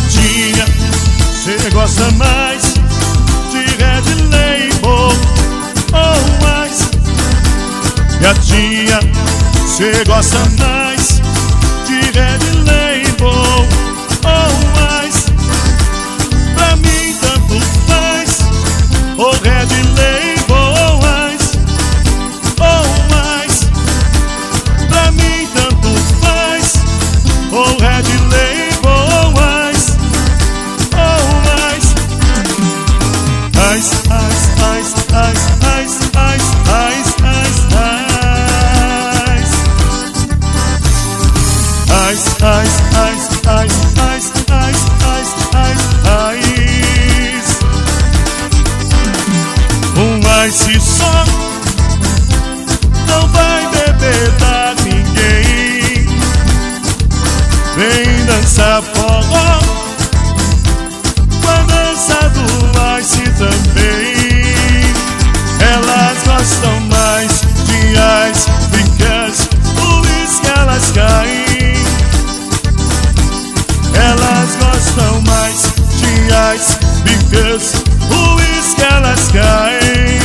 Gatinha, cê gosta mais de Red Label ou mais? Gatinha, cê gosta mais de Red Label ou mais? Pra mim tanto faz, ou Red Label ou mais, ou mais. Pra mim tanto faz, ou Red Label ou mais, ou mais. Ice, ice, ice, ice, ice, ice, ice, ice, ice, ice, ice, ice, ice, ice, ice, ice, ice. Ice só não vai beber pra ninguém. Vem dançar forró com a dança do Ice também. Elas gostam mais de Ice because o uísque elas caem. Elas gostam mais de Ice because o uísque elas caem.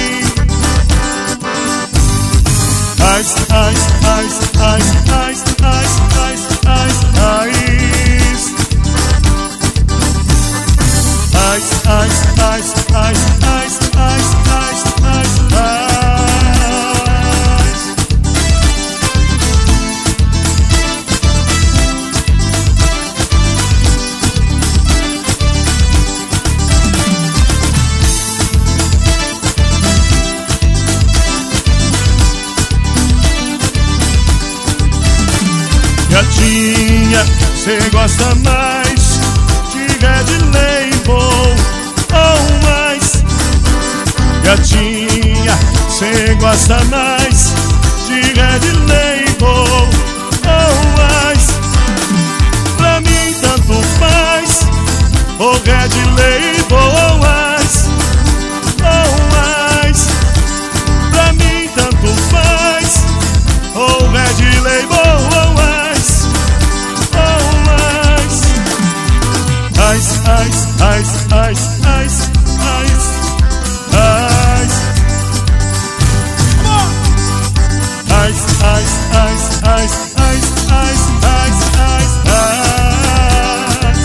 Ice, ice, ice, ice, ice, ice, ice, ice, ice, ice, ice, ice, ice, ice, ice, ice, ice, ice. Gatinha, cê gosta mais de Red Label ou mais? Gatinha, cê gosta mais de Red Label ou mais? Pra mim tanto faz, ou Red Label ou mais, ou mais. Pra mim tanto faz, ou Red Label ou mais. Ice, ice, ice, ice, ice, ice, ice. Ice, ice, ice, ice, ice, ice, ice, ice.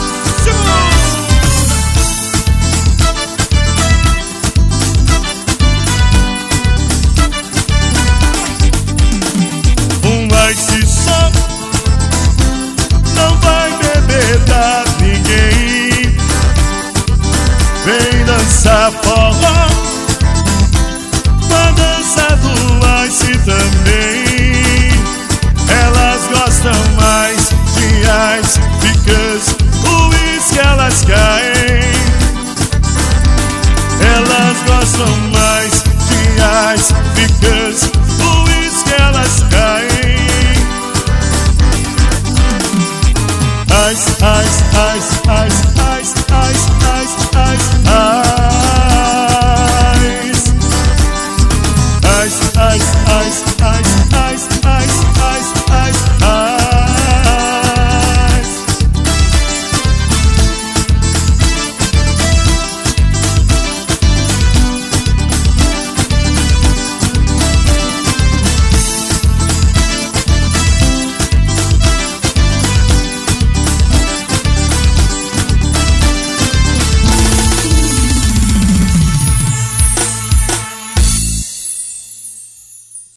Ice só não vai beber da ninguém. Vem dançar forró com a dança do Ice também. Elas gostam mais de Ice because o uísque elas caem. Elas gostam mais de Ice because o uísque elas caem. Ice, ice, ice,